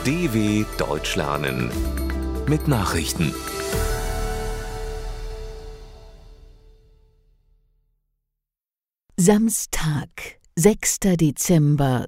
DW Deutsch lernen mit Nachrichten. Samstag, 6. Dezember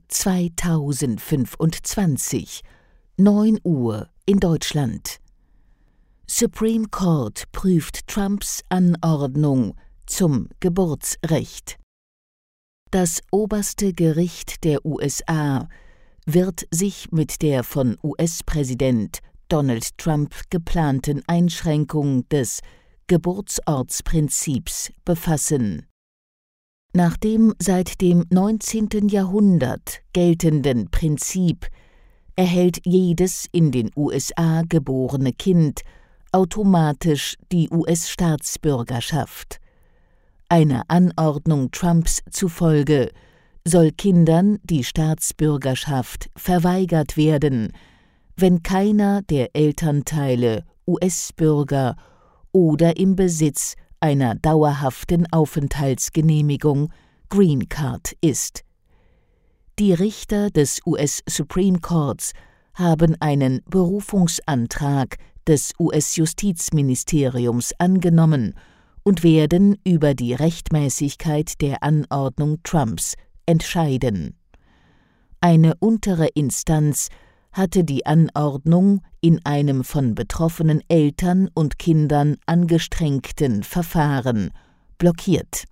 2025, 9 Uhr in Deutschland. Supreme Court prüft Trumps Anordnung zum Geburtsrecht. Das oberste Gericht der USA wird sich mit der von US-Präsident Donald Trump geplanten Einschränkung des Geburtsortsprinzips befassen. Nach dem seit dem 19. Jahrhundert geltenden Prinzip erhält jedes in den USA geborene Kind automatisch die US-Staatsbürgerschaft. Einer Anordnung Trumps zufolge soll Kindern die Staatsbürgerschaft verweigert werden, wenn keiner der Elternteile US-Bürger oder im Besitz einer dauerhaften Aufenthaltsgenehmigung Green Card ist. Die Richter des US Supreme Courts haben einen Berufungsantrag des US-Justizministeriums angenommen und werden über die Rechtmäßigkeit der Anordnung Trumps entscheiden. Eine untere Instanz hatte die Anordnung in einem von betroffenen Eltern und Kindern angestrengten Verfahren blockiert.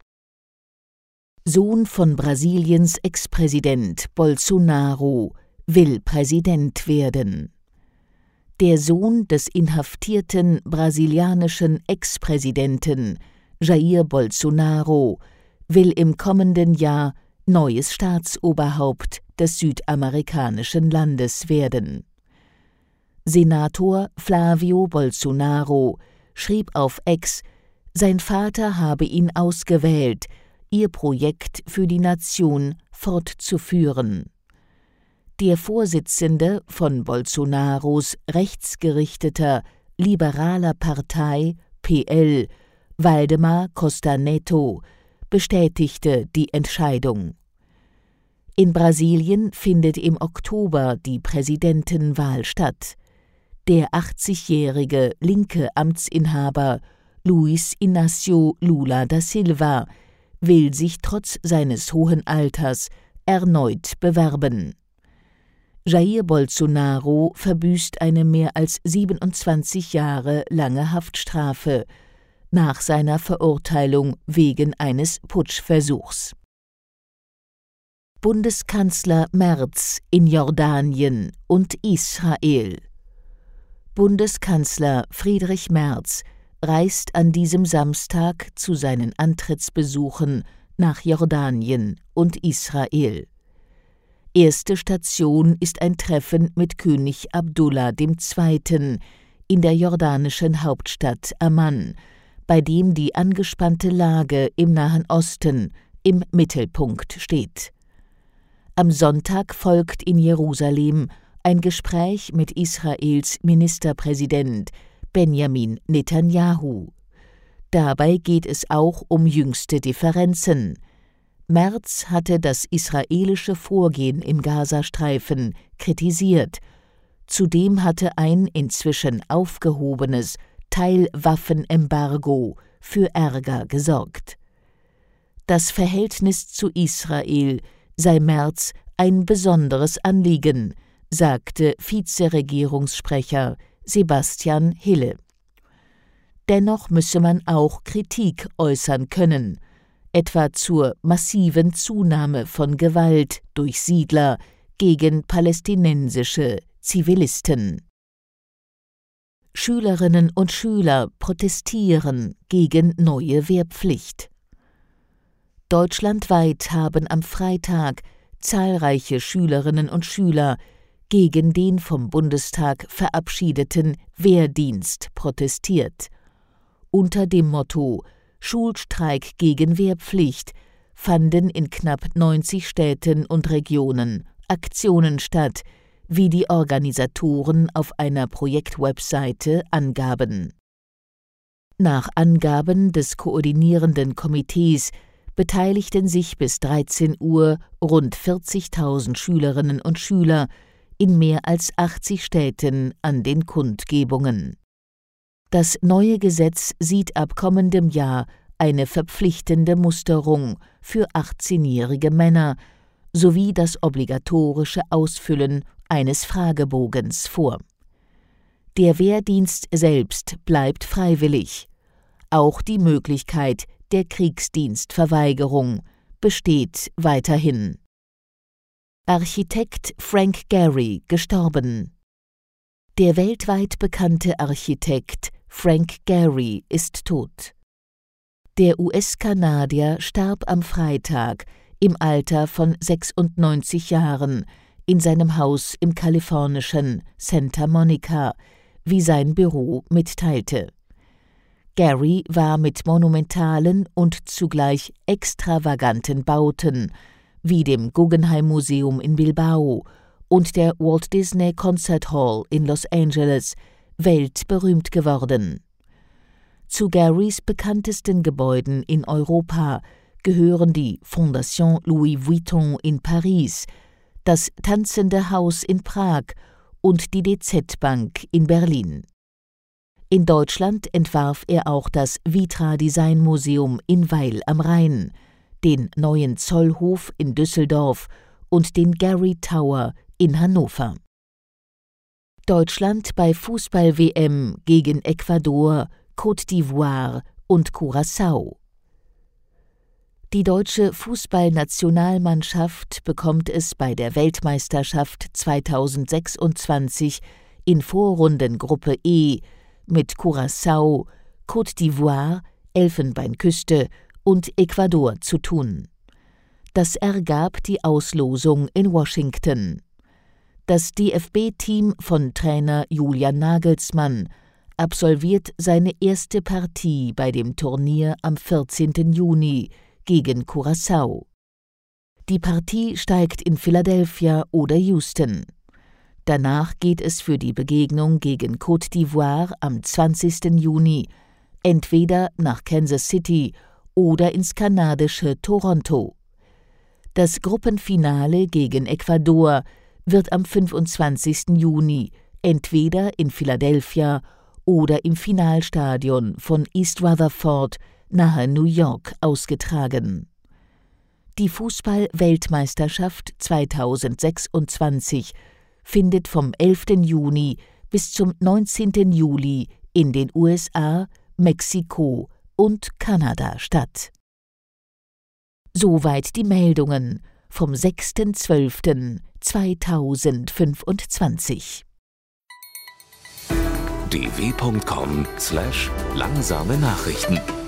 Sohn von Brasiliens Ex-Präsident Bolsonaro will Präsident werden. Der Sohn des inhaftierten brasilianischen Ex-Präsidenten Jair Bolsonaro will im kommenden Jahr neues Staatsoberhaupt des südamerikanischen Landes werden. Senator Flávio Bolsonaro schrieb auf X, sein Vater habe ihn ausgewählt, ihr Projekt für die Nation fortzuführen. Der Vorsitzende von Bolsonaros rechtsgerichteter liberaler Partei PL, Valdemar Costa Neto, bestätigte die Entscheidung. In Brasilien findet im Oktober die Präsidentenwahl statt. Der 80-jährige linke Amtsinhaber Luiz Inácio Lula da Silva will sich trotz seines hohen Alters erneut bewerben. Jair Bolsonaro verbüßt eine mehr als 27 Jahre lange Haftstrafe nach seiner Verurteilung wegen eines Putschversuchs. Bundeskanzler Merz in Jordanien und Israel. Bundeskanzler Friedrich Merz reist an diesem Samstag zu seinen Antrittsbesuchen nach Jordanien und Israel. Erste Station ist ein Treffen mit König Abdullah II. In der jordanischen Hauptstadt Amman, bei dem die angespannte Lage im Nahen Osten im Mittelpunkt steht. Am Sonntag folgt in Jerusalem ein Gespräch mit Israels Ministerpräsident Benjamin Netanyahu. Dabei geht es auch um jüngste Differenzen. Merz hatte das israelische Vorgehen im Gazastreifen kritisiert. Zudem hatte ein inzwischen aufgehobenes Teilwaffenembargo für Ärger gesorgt. Das Verhältnis zu Israel sei Merz ein besonderes Anliegen, sagte Vizeregierungssprecher Sebastian Hille. Dennoch müsse man auch Kritik äußern können, etwa zur massiven Zunahme von Gewalt durch Siedler gegen palästinensische Zivilisten. Schülerinnen und Schüler protestieren gegen neue Wehrpflicht. Deutschlandweit haben am Freitag zahlreiche Schülerinnen und Schüler gegen den vom Bundestag verabschiedeten Wehrdienst protestiert. Unter dem Motto »Schulstreik gegen Wehrpflicht« fanden in knapp 90 Städten und Regionen Aktionen statt, wie die Organisatoren auf einer Projektwebseite angaben. Nach Angaben des koordinierenden Komitees beteiligten sich bis 13 Uhr rund 40.000 Schülerinnen und Schüler in mehr als 80 Städten an den Kundgebungen. Das neue Gesetz sieht ab kommendem Jahr eine verpflichtende Musterung für 18-jährige Männer sowie das obligatorische Ausfüllen eines Fragebogens vor. Der Wehrdienst selbst bleibt freiwillig. Auch die Möglichkeit der Kriegsdienstverweigerung besteht weiterhin. Architekt Frank Gehry gestorben. Der weltweit bekannte Architekt Frank Gehry ist tot. Der US-Kanadier starb am Freitag im Alter von 96 Jahren in seinem Haus im kalifornischen Santa Monica, wie sein Büro mitteilte. Gehry war mit monumentalen und zugleich extravaganten Bauten wie dem Guggenheim Museum in Bilbao und der Walt Disney Concert Hall in Los Angeles weltberühmt geworden. Zu Gehrys bekanntesten Gebäuden in Europa gehören die Fondation Louis Vuitton in Paris, das Tanzende Haus in Prag und die DZ Bank in Berlin. In Deutschland entwarf er auch das Vitra Design Museum in Weil am Rhein, den neuen Zollhof in Düsseldorf und den Gehry Tower in Hannover. Deutschland bei Fußball-WM gegen Ecuador, Côte d'Ivoire und Curaçao. Die deutsche Fußballnationalmannschaft bekommt es bei der Weltmeisterschaft 2026 in Vorrundengruppe E mit Curaçao, Côte d'Ivoire, Elfenbeinküste und Ecuador zu tun. Das ergab die Auslosung in Washington. Das DFB-Team von Trainer Julian Nagelsmann absolviert seine erste Partie bei dem Turnier am 14. Juni gegen Curaçao. Die Partie steigt in Philadelphia oder Houston. Danach geht es für die Begegnung gegen Côte d'Ivoire am 20. Juni entweder nach Kansas City oder ins kanadische Toronto. Das Gruppenfinale gegen Ecuador wird am 25. Juni entweder in Philadelphia oder im Finalstadion von East Rutherford nahe New York ausgetragen. Die Fußball-Weltmeisterschaft 2026 findet vom 11. Juni bis zum 19. Juli in den USA, Mexiko und Kanada statt. Soweit die Meldungen vom 6.12.2025. dw.com/langsame Nachrichten